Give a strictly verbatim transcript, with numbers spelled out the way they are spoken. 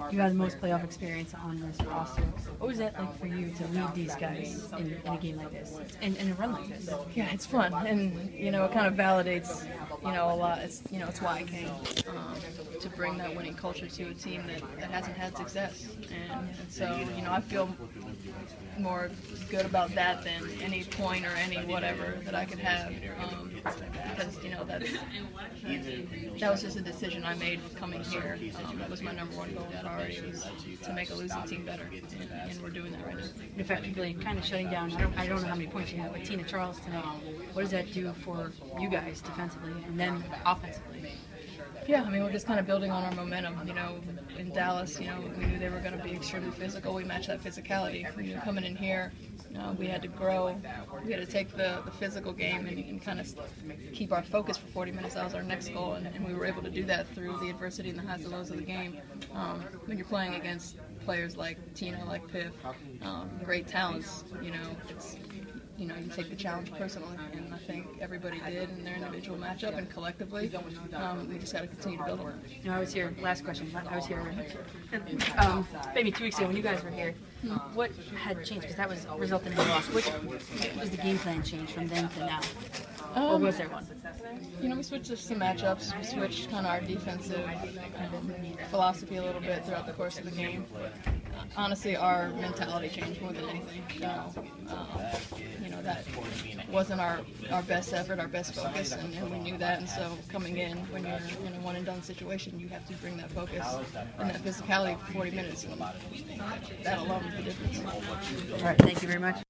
you have the most playoff experience on this roster. What was that like for you to lead these guys in, in a game like this, and in a run like this? Yeah, it's fun, and you know, it kind of validates, you know, a lot. It's you know, it's why I came um, to bring that winning culture to a team that, that hasn't had success, and, and so you know, I feel more good about that than any point or any whatever that I could have, um, because you know that that was just a decision I made coming here. Um, that was my number one goal already, was to make a losing team better, and, and we're doing that right now. Effectively, kind of shutting down. I don't, I don't know how many points you had with Tina Charles tonight. What does that do for you guys defensively and then offensively? Yeah, I mean, we're just kind of building on our momentum. You know, in Dallas, you know, we knew they were going to be extremely physical. We matched that physicality. We knew coming in here, uh, we had to grow. We had to take the, the physical game and, and kind of keep our focus for forty minutes. That was our next goal, and, and we were able to do that through the adversity and the highs and lows of the game. Um, when you're playing against players like Tina, like Piff, um, great talents, you know, it's you know, you take the challenge personally, and I think everybody did in their individual matchup and collectively. Um, we just got to continue to build on it. You know, I was here, last question, I was here um, maybe two weeks ago when you guys were here. What had changed? Because that was resulted in a loss. Which was the game plan change from then to now? Um, or was there one? You know, we switched to some matchups. We switched kind of our defensive philosophy a little bit throughout the course of the game. Honestly, our mentality changed more than anything. You know, um, you know that wasn't our, our best effort, our best focus, and, and we knew that. And so coming in, when you're in a one-and-done situation, you have to bring that focus and that physicality for forty minutes. And that alone is the difference. All right, thank you very much.